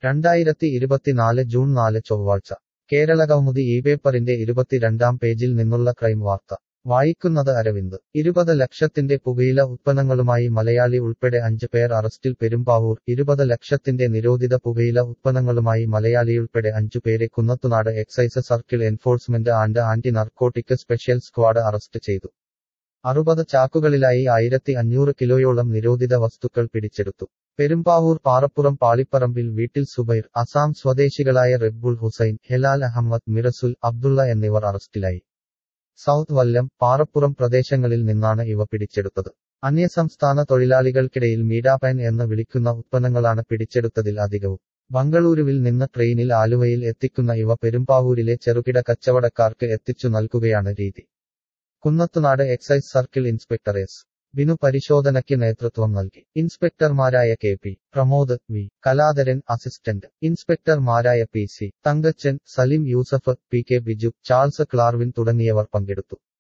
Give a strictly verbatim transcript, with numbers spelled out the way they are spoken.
രണ്ടായിരത്തി ഇരുപത്തിനാല് ജൂൺ നാല് ചൊവ്വാഴ്ച കേരളകൗമുദി ഈ പേപ്പറിന്റെ ഇരുപത്തിരണ്ടാം പേജിൽ നിന്നുള്ള ക്രൈം വാർത്ത വായിക്കുന്നത് അരവിന്ദ് ഇരുപത് ലക്ഷത്തിന്റെ പുകയില ഉത്പന്നങ്ങളുമായി മലയാളി ഉൾപ്പെടെ അഞ്ച് പേർ അറസ്റ്റിൽ പെരുമ്പാവൂർ ഇരുപത് ലക്ഷത്തിന്റെ നിരോധിത പുകയില ഉത്പന്നങ്ങളുമായി മലയാളിയുൾപ്പെടെ അഞ്ചു പേരെ Kunnathunad excise circle enforcement and anti narcotic special squad arrest ചെയ്തു അറുപത് ചാക്കുകളിലായി ആയിരത്തി അഞ്ഞൂറ് കിലോയോളം നിരോധിത വസ്തുക്കൾ പിടിച്ചെടുത്തു പെരുമ്പാവൂർ പാറപ്പുറം പാളിപ്പറമ്പിൽ വീട്ടിൽ സുബൈർ അസാം സ്വദേശികളായ റെബ്ബുൾ ഹുസൈൻ ഹെലാൽ അഹമ്മദ് മിറസുൽ അബ്ദുള്ള എന്നിവർ അറസ്റ്റിലായി സൗത്ത് വല്ലം പാറപ്പുറം പ്രദേശങ്ങളിൽ നിന്നാണ് ഇവ പിടിച്ചെടുത്തത് അന്യസംസ്ഥാന തൊഴിലാളികൾക്കിടയിൽ മീഡാപാൻ എന്ന് വിളിക്കുന്ന ഉത്പന്നങ്ങളാണ് പിടിച്ചെടുത്തതിൽ അധികവും ബംഗളൂരുവിൽ നിന്ന് ട്രെയിനിൽ ആലുവയിൽ എത്തിക്കുന്ന ഇവ പെരുമ്പാവൂരിലെ ചെറുകിട കച്ചവടക്കാർക്ക് എത്തിച്ചു നൽകുകയാണ് രീതി Kunnathunad excise circle inspector S Binu പരിശോധനയ്ക്ക് നേതൃത്വം നൽകി ഇൻസ്പെക്ടർമാരായ K P Pramod V Kaladharan assistant ഇൻസ്പെക്ടർമാരായ P C Thankachan Salim Yusuf P K Biju Charles Clarvin തുടങ്ങിയവർ പങ്കെടുത്തു